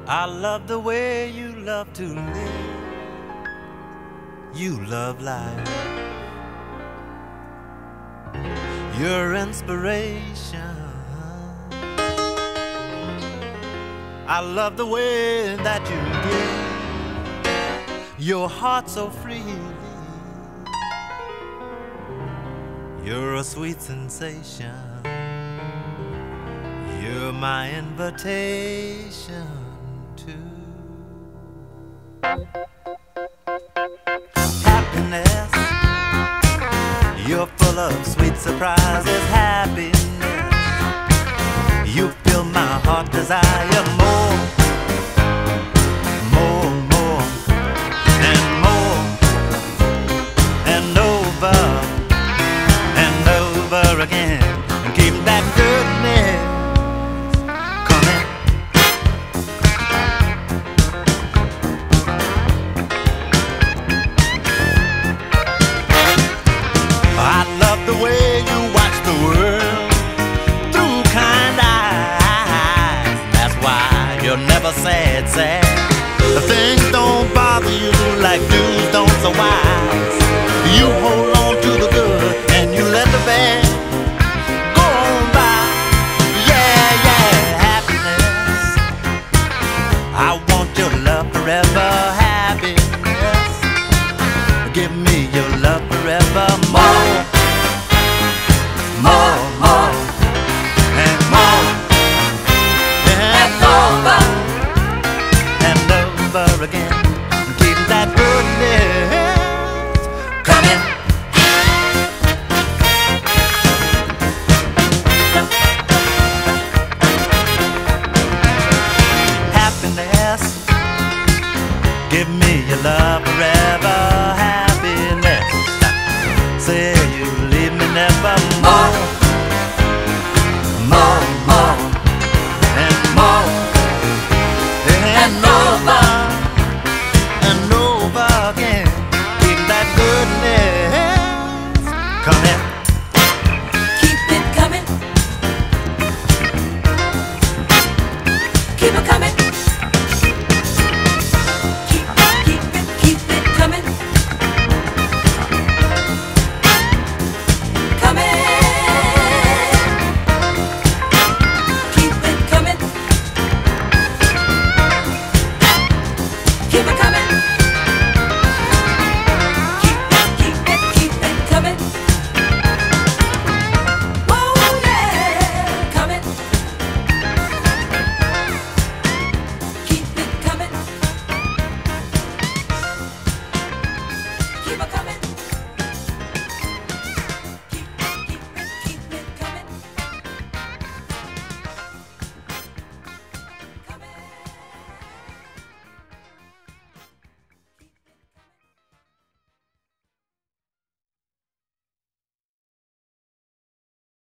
I love the way you love to live. You love life. Your inspiration. I love the way that you give your heart so free. You're a sweet sensation. You're my invitation to happiness. You're full of sweet surprises. Happiness. You fill my heart desire more, more, more, and more, and over, and over again. And keep that goodness coming. I love the way you watch the world through kind eyes. That's why you're never sad, sad. Things don't bother you like news don't so wise. You hold on to the good and you let the bad go on by. Yeah, yeah, happiness. I want your love forever. Happiness. Give me your love forever. More, more, more, and more, and over, and over again.